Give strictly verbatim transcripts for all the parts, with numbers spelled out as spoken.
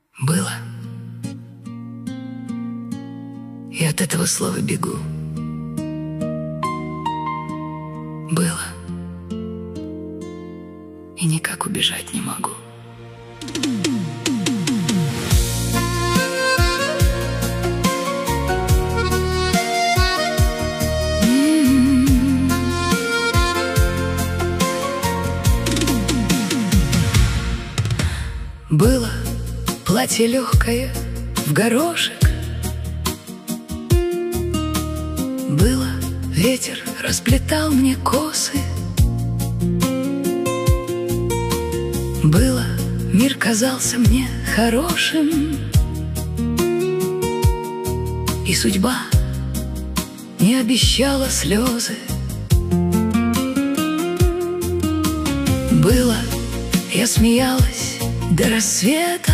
Было. И от этого слова бегу. Было. И никак убежать не могу. Было платье легкое в горошек. Было, ветер расплетал мне косы. Было, мир казался мне хорошим. И судьба не обещала слезы. Было, я смеялась до рассвета.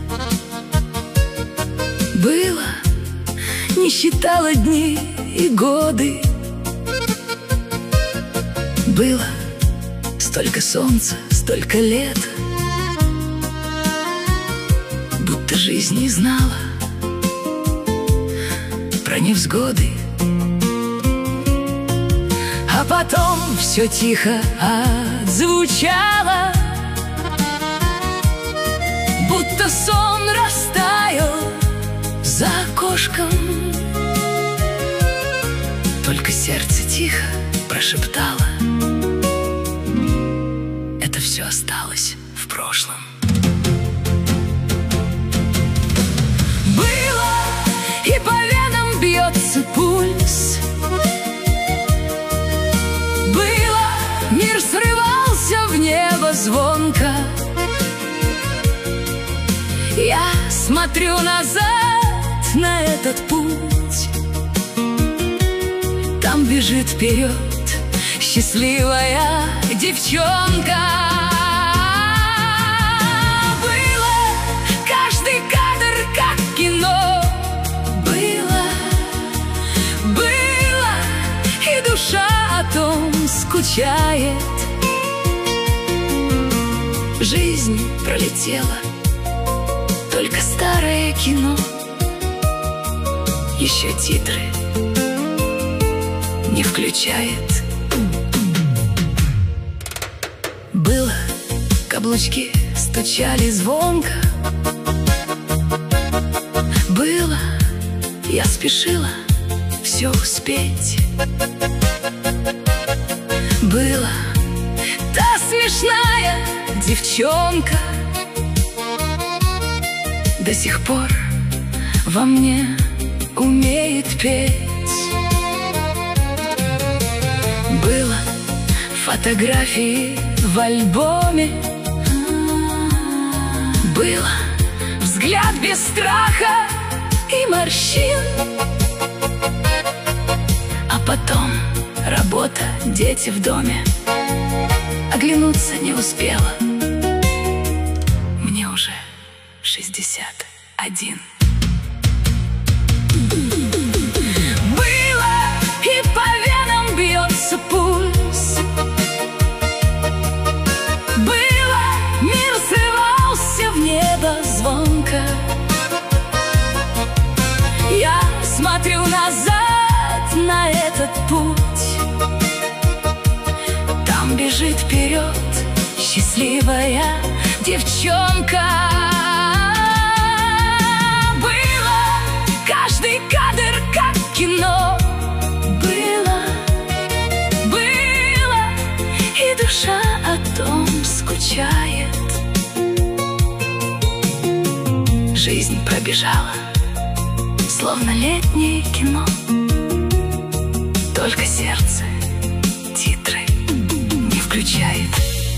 Было, не считала дни и годы. Было столько солнца, столько лет, будто жизнь не знала про невзгоды. А потом все тихо отзвучало, будто сон растаял за окошком. Только сердце тихо прошептало: это все осталось в прошлом. Было, и по венам бьется пульс. Было, мир срывался в небо звонко. Я смотрю назад на этот путь. Там бежит вперед счастливая девчонка. Было, каждый кадр как кино. Было, было, и душа о том скучает. Жизнь пролетела, только старое кино. Еще титры не включает. Было, каблучки стучали звонко. Было, я спешила все успеть. Было, та смешная девчонка до сих пор во мне умеет петь. Было, фотографии в альбоме. Было, взгляд без страха и морщин. А потом работа, дети в доме. Оглянуться не успела. Мне уже шестьдесят один. Было, и по венам бьется пульс. Было, мир срывался в небо звонко. Я смотрю назад на этот путь. Там бежит вперед счастливая девчонка. Каждый кадр как кино. Было, было, и душа о том скучает. Жизнь пробежала, словно летнее кино. Только сердце титры не включает.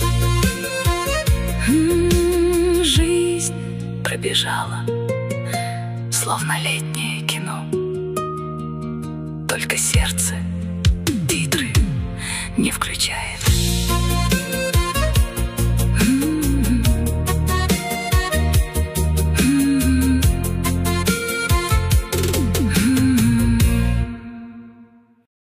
М-м, жизнь пробежала, словно летнее кино. Только сердце титры не включает.